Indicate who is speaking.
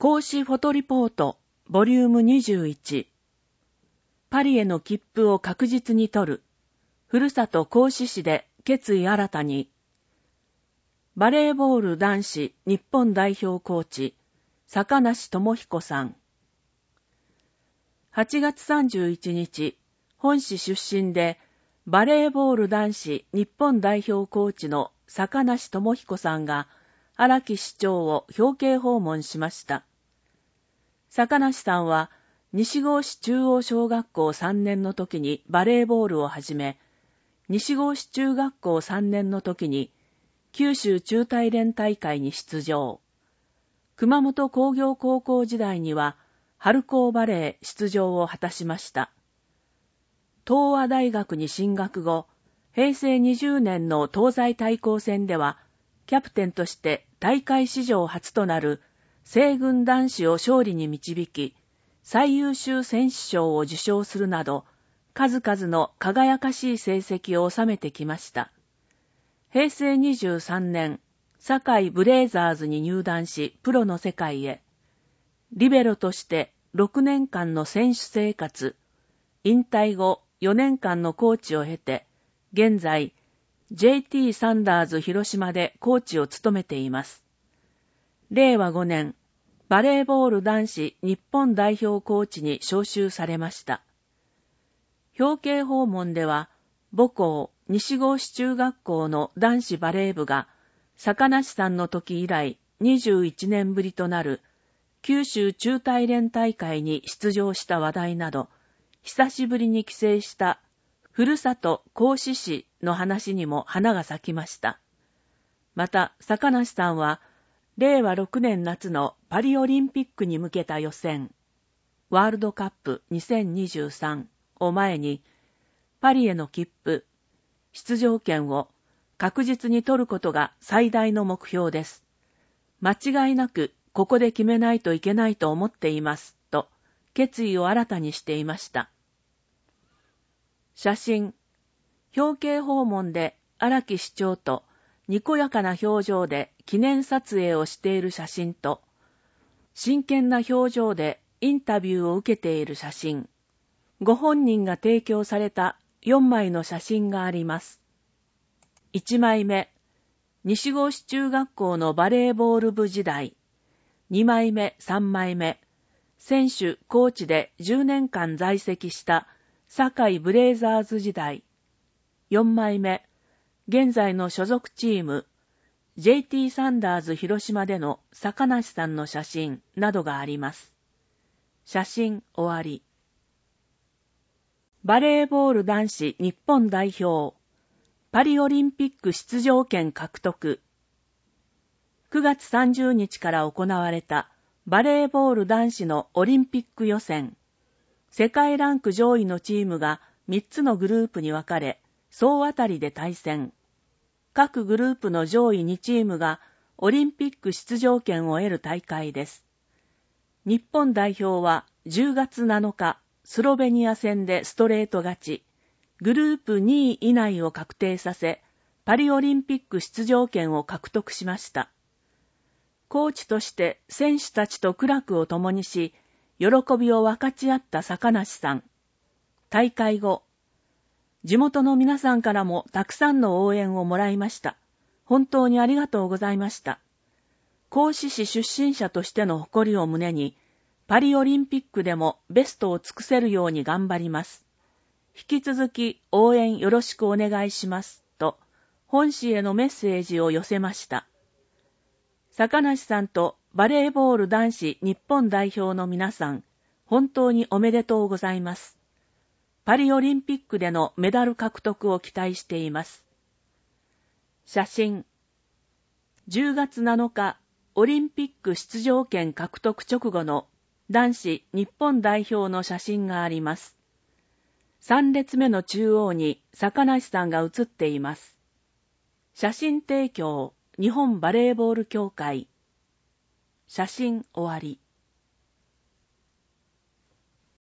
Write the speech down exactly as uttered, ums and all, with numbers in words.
Speaker 1: 講師フォトリポートボリュームにじゅういち、パリへの切符を確実に取る、ふるさと合志市で決意新たに。バレーボール男子日本代表コーチ、坂梨智彦さん。はちがつさんじゅういちにち、本市出身でバレーボール男子日本代表コーチの坂梨智彦さんが荒木市長を表敬訪問しました。坂梨さんは西郷市中央小学校さんねんの時にバレーボールを始め、西郷市中学校さんねんの時に九州中大連大会に出場。熊本工業高校時代には春高バレー出場を果たしました。東亜大学に進学後、へいせいにじゅうねんの東西対抗戦では、キャプテンとして大会史上初となる西軍男子を勝利に導き、最優秀選手賞を受賞するなど、数々の輝かしい成績を収めてきました。へいせいにじゅうさんねん、堺ブレイザーズに入団し、プロの世界へ。リベロとしてろくねんかんの選手生活、引退後よねんかんのコーチを経て、現在、ジェイティー サンダーズ広島でコーチを務めています。れいわごねん、バレーボール男子日本代表コーチに招集されました。表敬訪問では、母校西郷市中学校の男子バレー部が、坂梨さんの時以来にじゅういちねんぶりとなる九州中大連大会に出場した話題など、久しぶりに帰省したふるさと合志市の話にも花が咲きました。また、坂梨さんは、れいわろくねん夏のパリオリンピックに向けた予選、ワールドカップにせんにじゅうさんを前に、パリへの切符、出場権を確実に取ることが最大の目標です。間違いなくここで決めないといけないと思っています、と決意を新たにしていました。写真、表敬訪問で荒木市長とにこやかな表情で記念撮影をしている写真と、真剣な表情でインタビューを受けている写真、ご本人が提供されたよんまいの写真があります。いちまいめ、西郷市中学校のバレーボール部時代。にまいめ、さんまいめ、選手、コーチでじゅうねんかん在籍した堺ブレイザーズ時代。よんまいめ、現在の所属チーム、ジェイティー サンダーズ広島での坂梨さんの写真などがあります。写真終わり。バレーボール男子日本代表、パリオリンピック出場権獲得。くがつさんじゅうにちから行われたバレーボール男子のオリンピック予選。世界ランク上位のチームがみっつのグループに分かれ、総当たりで対戦。各グループの上位にチームがオリンピック出場権を得る大会です。日本代表はじゅうがつなのか、スロベニア戦でストレート勝ち、グループにい以内を確定させ、パリオリンピック出場権を獲得しました。コーチとして選手たちと苦楽を共にし、喜びを分かち合った坂梨さん。大会後、地元の皆さんからもたくさんの応援をもらいました。本当にありがとうございました。合志市出身者としての誇りを胸に、パリオリンピックでもベストを尽くせるように頑張ります。引き続き応援よろしくお願いします。と、本市へのメッセージを寄せました。坂梨さんとバレーボール男子日本代表の皆さん、本当におめでとうございます。パリオリンピックでのメダル獲得を期待しています。写真。じゅうがつなのか、オリンピック出場権獲得直後の男子日本代表の写真があります。さん列目の中央に坂梨さんが写っています。写真提供、日本バレーボール協会。写真終わり。